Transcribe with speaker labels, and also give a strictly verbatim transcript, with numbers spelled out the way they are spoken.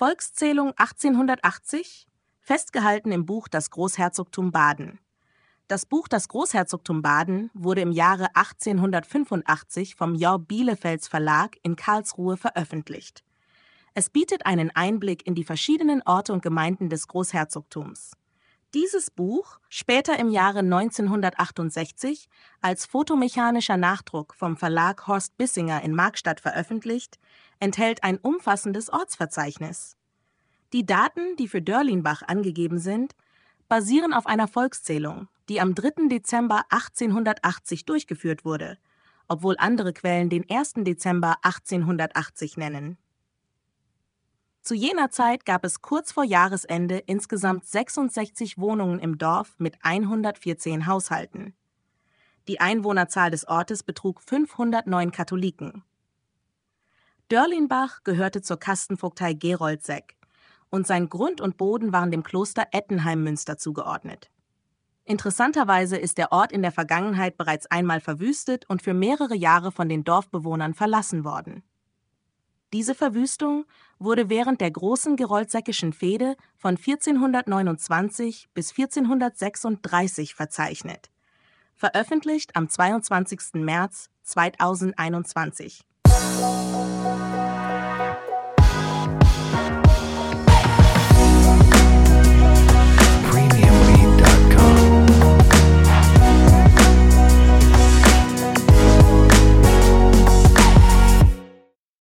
Speaker 1: Volkszählung achtzehnhundertachtzig, festgehalten im Buch Das Großherzogtum Baden. Das Buch Das Großherzogtum Baden wurde im Jahre achtzehnhundertfünfundachtzig vom Jörg Bielefelds Verlag in Karlsruhe veröffentlicht. Es bietet einen Einblick in die verschiedenen Orte und Gemeinden des Großherzogtums. Dieses Buch, später im Jahre neunzehnhundertachtundsechzig als fotomechanischer Nachdruck vom Verlag Horst Bissinger in Markstadt veröffentlicht, enthält ein umfassendes Ortsverzeichnis. Die Daten, die für Dörlinbach angegeben sind, basieren auf einer Volkszählung, die am dritten Dezember achtzehnhundertachtzig durchgeführt wurde, obwohl andere Quellen den ersten Dezember achtzehnhundertachtzig nennen. Zu jener Zeit gab es kurz vor Jahresende insgesamt sechsundsechzig Wohnungen im Dorf mit hundertvierzehn Haushalten. Die Einwohnerzahl des Ortes betrug fünfhundertneun Katholiken. Dörlinbach gehörte zur Kastenvogtei Geroldseck und sein Grund und Boden waren dem Kloster Ettenheim-Münster zugeordnet. Interessanterweise ist der Ort in der Vergangenheit bereits einmal verwüstet und für mehrere Jahre von den Dorfbewohnern verlassen worden. Diese Verwüstung wurde während der Großen Geroldsäckischen Fehde von vierzehnhundertneunundzwanzig bis vierzehnhundertsechsunddreißig verzeichnet. Veröffentlicht am zweiundzwanzigsten März zweitausendeinundzwanzig.